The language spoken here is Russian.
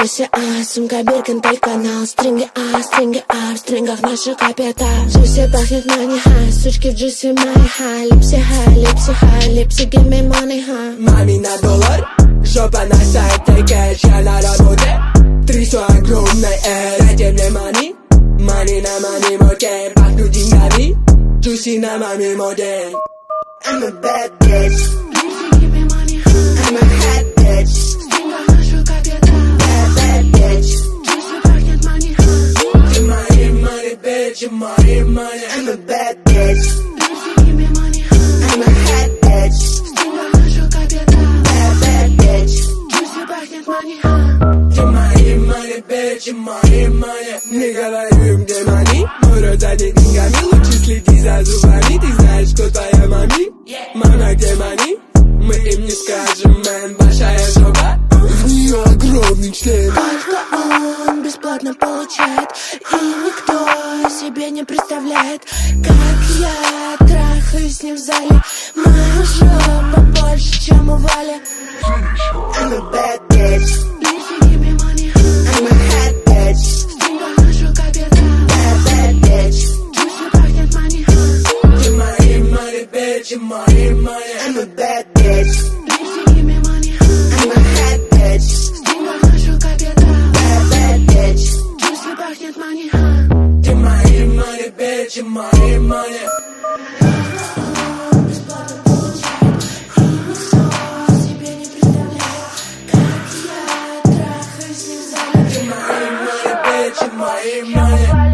Пуся сумка Биркин, только канал. Стринги в стрингах наши капитал. Джуси пахнет мани, сучки в джуси май, липси хай, липси give me money, Мами на доллар, жопа на сайте кэш, я на работе. Трясу огромной дайте мне money, money на мани моде. Пахну деньгами, джуси на мами моде. I'm a bad bitch, give me money, I'm a hot bitch. стрингах нашу капитал. Bad bitch, Джуси пахнет мани, money bitch, money. I'm a bad bitch, give me money, I'm a hot bitch. стрингах нашу капитал. Bad bitch, Джуси пахнет мани, money bitch, money. Не говорю им, где money, но рот забит деньгами. Лучше следи за зубами, ты знаешь, кто твоя мами. Мама, где money? Мы им не скажем, мэн, большая жопа. В нее огромный член. только он бесплатно получает, и никто себе не представляет, как я трахаюсь с ним в зале. Моя жопа больше, чем у Вали. I'm a bad bitch, Give me money, I'm a hot bitch. стрингах нашу капитал. Bad bitch, Джуси пахнет мани, money bitch, money. I'm a bad bitch, give me money, I'm a hot bitch. стрингах нашу капитал. Bad bitch, Джуси пахнет мани, money bitch, money. бесплатно получает, и никто себе не представляет, как я трахаюсь с ним в зале. Money bitch, money.